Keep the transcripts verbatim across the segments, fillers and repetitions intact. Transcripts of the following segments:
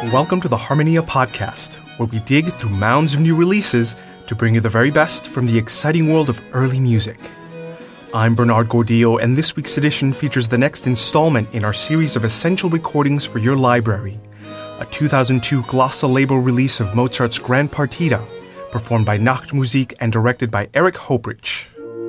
welcome to the Harmonia Podcast, where we dig through mounds of new releases to bring you the very best from the exciting world of early music. I'm Bernard Gordillo, and this week's edition features the next installment in our series of essential recordings for your library, a two thousand two Glossa label release of Mozart's Grand Partita, performed by Nachtmusik and directed by Erich Hoeprich.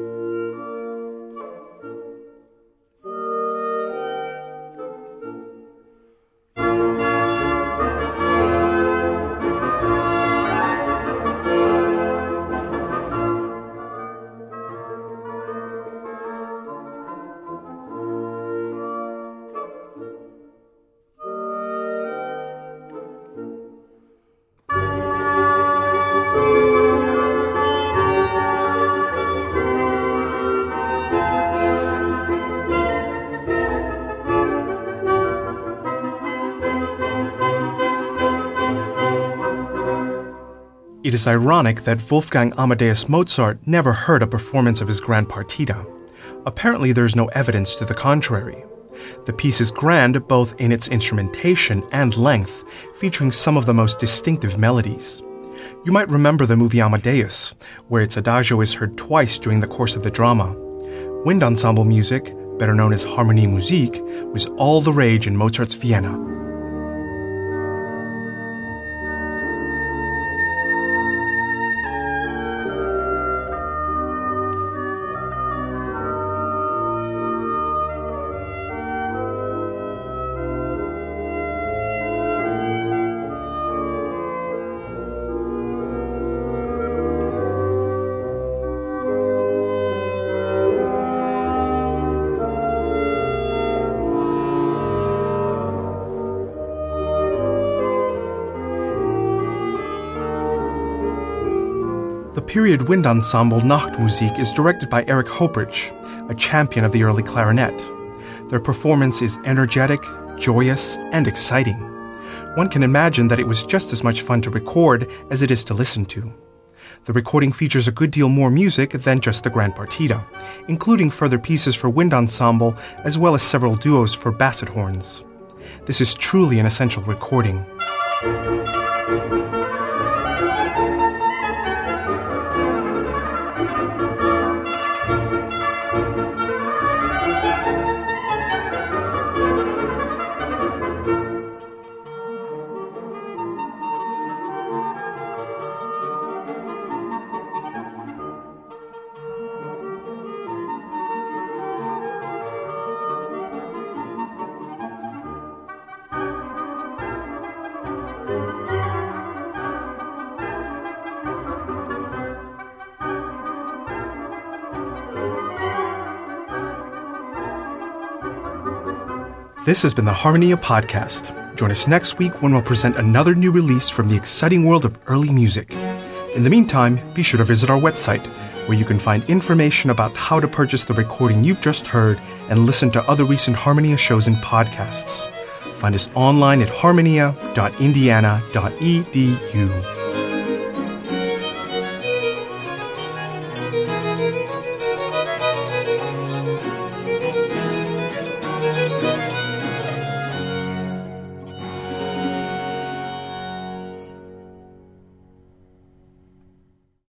It is ironic that Wolfgang Amadeus Mozart never heard a performance of his Grand Partita. Apparently, there is no evidence to the contrary. The piece is grand both in its instrumentation and length, featuring some of the most distinctive melodies. You might remember the movie Amadeus, where its adagio is heard twice during the course of the drama. Wind ensemble music, better known as Harmonie Musik, was all the rage in Mozart's Vienna. The period wind ensemble Nachtmusik is directed by Erich Hoeprich, a champion of the early clarinet. Their performance is energetic, joyous, and exciting. One can imagine that it was just as much fun to record as it is to listen to. The recording features a good deal more music than just the Grand Partita, including further pieces for wind ensemble as well as several duos for basset horns. This is truly an essential recording. This has been the Harmonia Podcast. Join us next week when we'll present another new release from the exciting world of early music. In the meantime, be sure to visit our website, where you can find information about how to purchase the recording you've just heard and listen to other recent Harmonia shows and podcasts. Find us online at harmonia dot indiana dot e d u.